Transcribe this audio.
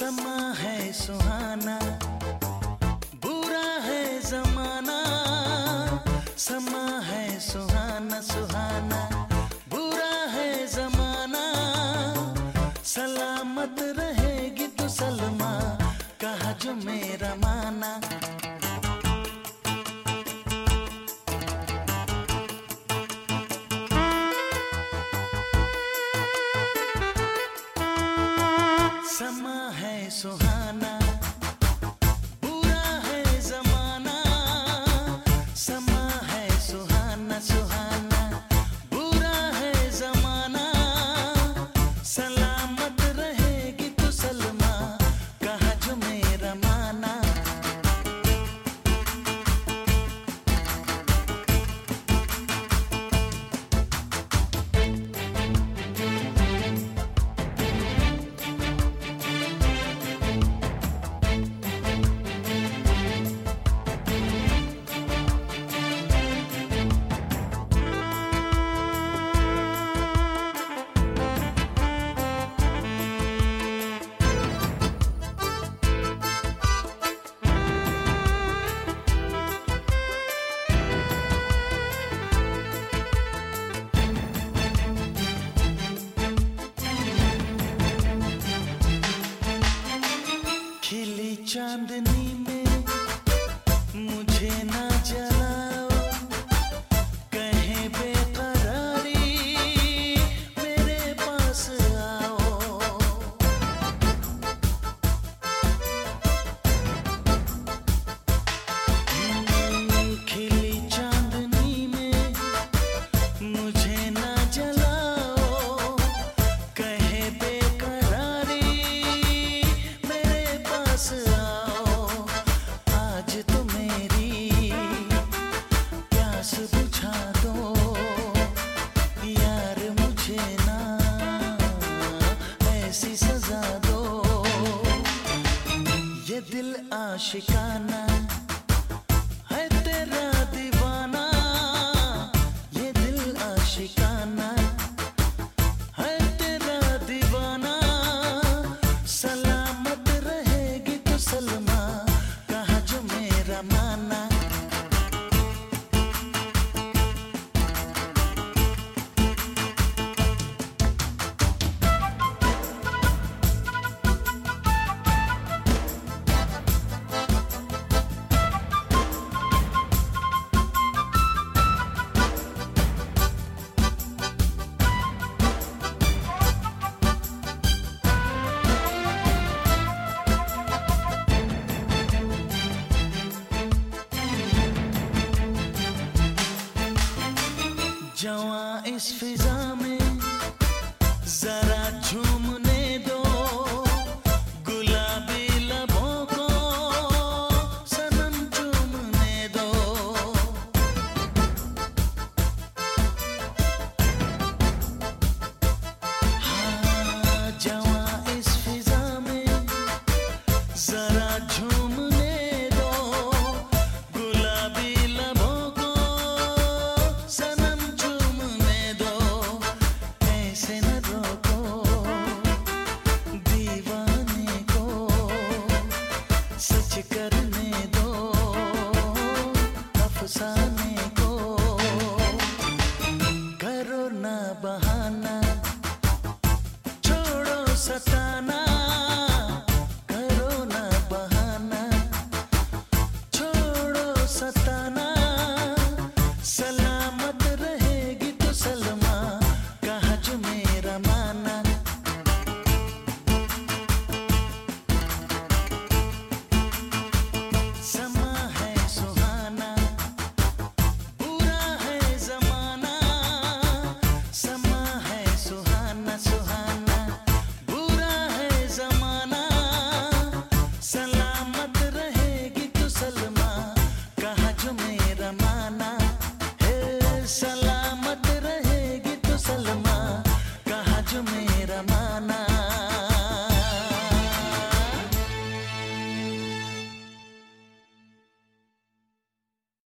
समा है सुहाना, बुरा है जमाना। समा है सुहाना सुहाना, बुरा है जमाना। सलामत रहेगी तो सलमा, कहा जो मेरा माना। समा है सुहाना, बुरा है जमाना। समा है सुहाना सुहाना, बुरा है जमाना। सलामत रहेगी तो सलमा, कहा जो मेरा माना। खिली चांदनी में मुझे ना जलाओ, कहीं बेकरारी मेरे पास आओ। खिली चांदनी में मुझे ना जलाओ, कहीं बेकरारी मेरे पास आओ। आज तो मेरी प्यास बुझा दो यार, मुझे ना ऐसी सजा दो। ये दिल आशिकाना है तेरा दीवाना। ये दिल आशिकाना है तेरा दीवाना। सलामत रहेगी तो सलमा, कहा जो मेरा माना। जवां इस फिजा